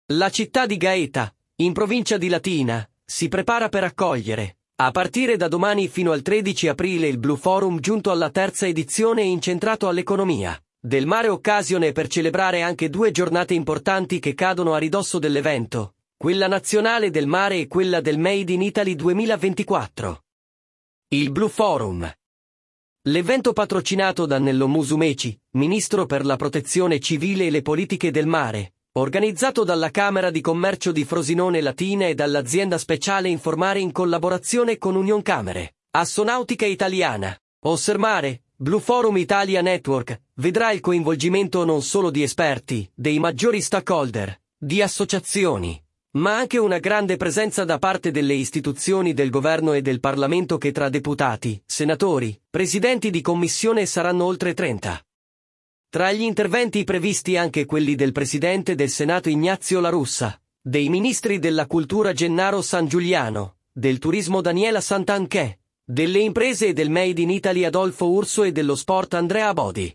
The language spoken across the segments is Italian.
La città di Gaeta, in provincia di Latina, si prepara per accogliere, a partire da domani fino al 13 aprile, il Blue Forum, giunto alla terza edizione incentrato all'economia del mare, occasione per celebrare anche due giornate importanti che cadono a ridosso dell'evento, quella nazionale del mare e quella del Made in Italy 2024. Il Blue Forum. L'evento, patrocinato da Nello Musumeci, Ministro per la Protezione Civile e le Politiche del Mare, organizzato dalla Camera di Commercio di Frosinone Latina e dall'azienda speciale Informare in collaborazione con Union Camere, Assonautica Italiana, Ossermare, Blue Forum Italia Network, vedrà il coinvolgimento non solo di esperti, dei maggiori stakeholder, di associazioni, ma anche una grande presenza da parte delle istituzioni del governo e del Parlamento, che tra deputati, senatori, presidenti di commissione saranno oltre 30. Tra gli interventi previsti anche quelli del Presidente del Senato Ignazio La Russa, dei Ministri della Cultura Gennaro San Giuliano, del Turismo Daniela Santanchè, delle Imprese e del Made in Italy Adolfo Urso e dello Sport Andrea Bodi.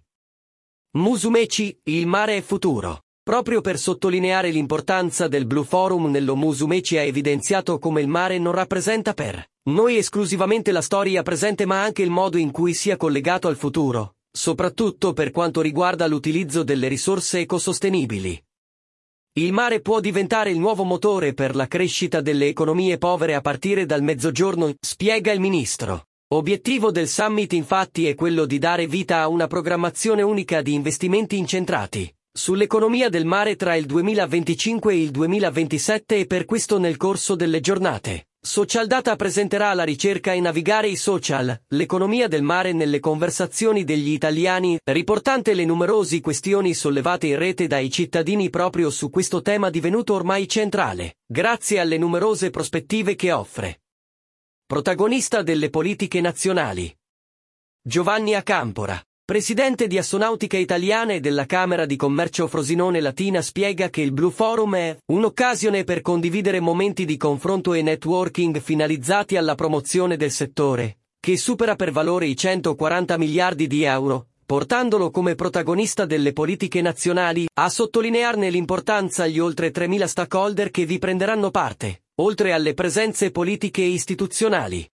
Musumeci, il mare è futuro. Proprio per sottolineare l'importanza del Blue Forum, Nello Musumeci ha evidenziato come il mare non rappresenta per noi esclusivamente la storia presente, ma anche il modo in cui sia collegato al futuro, soprattutto per quanto riguarda l'utilizzo delle risorse ecosostenibili. Il mare può diventare il nuovo motore per la crescita delle economie povere a partire dal Mezzogiorno, spiega il ministro. Obiettivo del summit, infatti, è quello di dare vita a una programmazione unica di investimenti incentrati sull'economia del mare tra il 2025 e il 2027, e per questo nel corso delle giornate Social Data presenterà la ricerca e navigare i social, l'economia del mare nelle conversazioni degli italiani, riportante le numerose questioni sollevate in rete dai cittadini proprio su questo tema divenuto ormai centrale, grazie alle numerose prospettive che offre. Protagonista delle politiche nazionali. Giovanni Acampora, presidente di Assonautica Italiana e della Camera di Commercio Frosinone Latina, spiega che il Blue Forum è un'occasione per condividere momenti di confronto e networking finalizzati alla promozione del settore, che supera per valore i 140 miliardi di euro, portandolo come protagonista delle politiche nazionali, a sottolinearne l'importanza gli oltre 3.000 stakeholder che vi prenderanno parte, oltre alle presenze politiche e istituzionali.